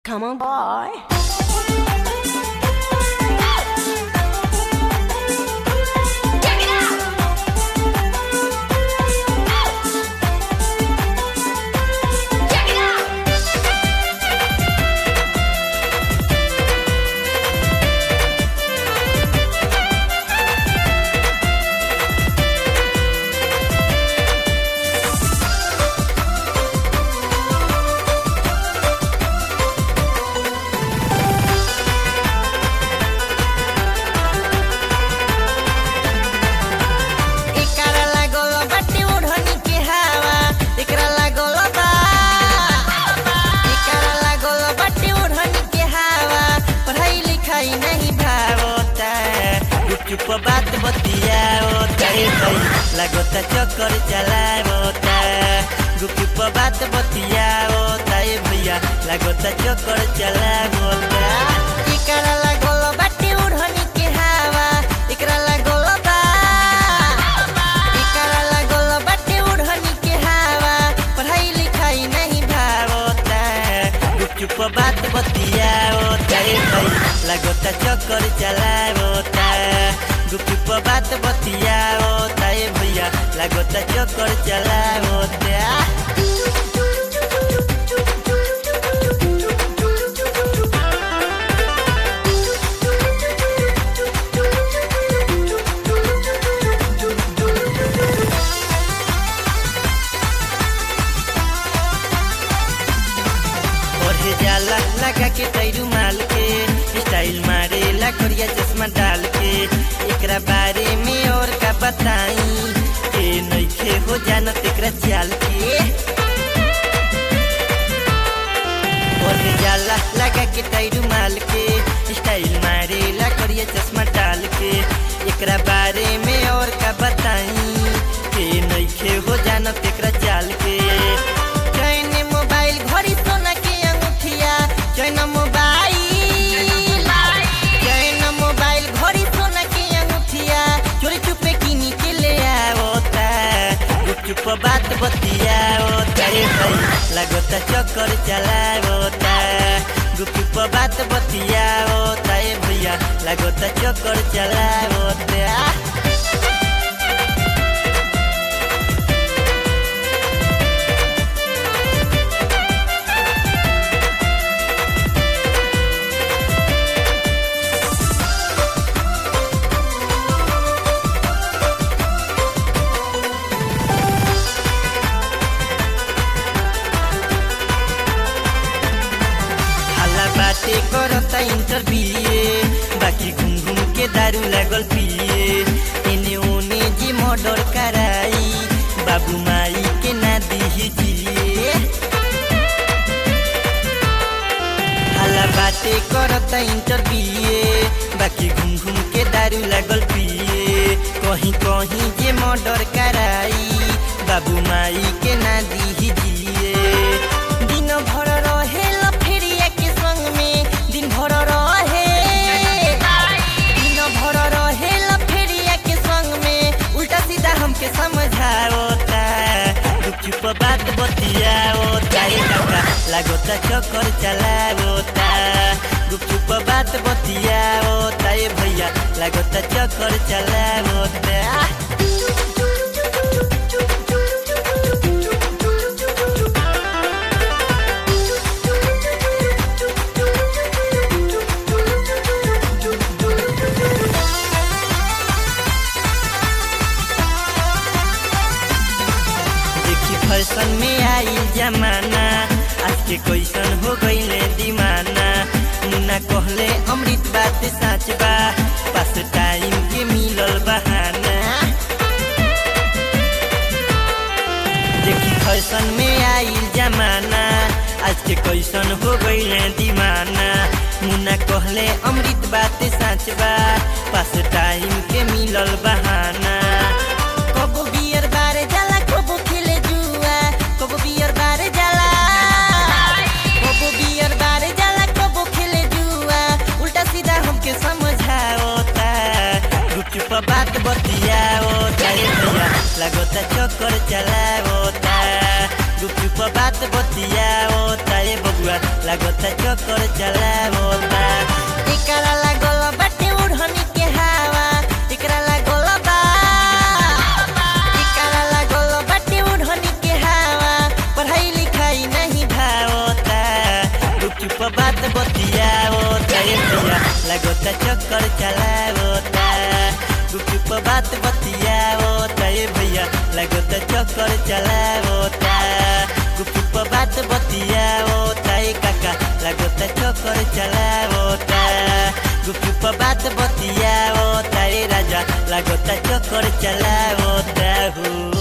Come on, boy. चुप बात बतियाओ तारे भाई लागोता चक्कर चलाओता गुपचुप बात बतियाओ तारे भैया लागोता चक्कर चलाओता इकरा लागोल बाटे उड़नी के हवा इकरा लागोल बा इकरा लागोल बाटे उड़नी के हवा पढ़ाई लिखाई नहीं भावता गुपचुप बात बतियाओ तारे भाई लागोता चक्कर चलाओता गुपचुप बात बतियाओ ताए भैया लागोता चक्कर चलाओता पढ़े जाला लगा के तैरू माल के स्टाइल मारे ला करिया चश्मा डाल के एकरा बारे में और का बताई के नइखे हो जानत एकरा चाल के पढ़े जाला लगा के तैरू माल के स्टाइल मारे ला करिया चश्मा डाल के एकरा बारे में और का बताई के नइखे हो जानत एकरा चाल के चैन मोबाइल घड़ी सोना के अंगूठिया चैन मोबाइल घड़ी सोना के अंगूठिया चोरी चुपे किनी के ले आओता गुपचुप बात बतियाओ तारे भाई लागोता चक्कर चलाओता गुपचुप बात बतियाओ तारे भैया लागोता चक्कर चलाओता बाटे करता इंटरव्यू बाकी घूम घूम के दारू लागल पिए एने ओने जी मर्डर कराई बाबू माई के ना दिही जिए हाला बाटे करता इंटरव्यू बाकी घूम घूम के दारू लागल पिए कहीं कहीं जे मर्डर कराई बाबू माई के ना दिही जिए दिन भर रहे लफेरिया के संग में दिन भर रहे लफेरिया के संग में उल्टा सीधा हमके समझाओता गुपचुप बात बतियाओ तारे काका लागोता चक्कर चलाओता गुपचुप बात बतियाओ तारे भैया लागोता चक्कर चलाओता फैशन में आई जमाना आज के कैसन हो गईले दीवाना मुन्ना कहले अमृत बात सच बा पास टाइम के मिलल बहाना देखी फैशन में आई जमाना आज के कैसन हो गईले दीवाना मुन्ना कहले अमृत बात सच बा पास टाइम के मिलल बहाना कबो बियर बारे जाला कबो खेले जुआ कबो बियर बारे जाला कबो खेले जुआ उल्टा सीधा हमके समझाओता गुपचुप बात बतियाओ तारे भैया लागोता चक्कर चलाओता गुपचुप बात बतियाओ तारे बबुआ लगता चक्कर चलावता। एकरा लागल बाटे उड़हनी के हवा, एकरा लागल बा, एकरा लागल बाटे उड़हनी के हवा, पढ़ाई लिखाई नहीं भावता, गुपचुप बात बतियावता। ए भैया लगता चक्कर चलावता, गुपचुप बात बतियावता। ए भैया लगता चक्कर चलावता, गुपचुप बात बतियावता। ए काका लगता चक्कर चलावता, गुपचुप बात बतियावता। ए राजा लगता चक्कर चलावता हो।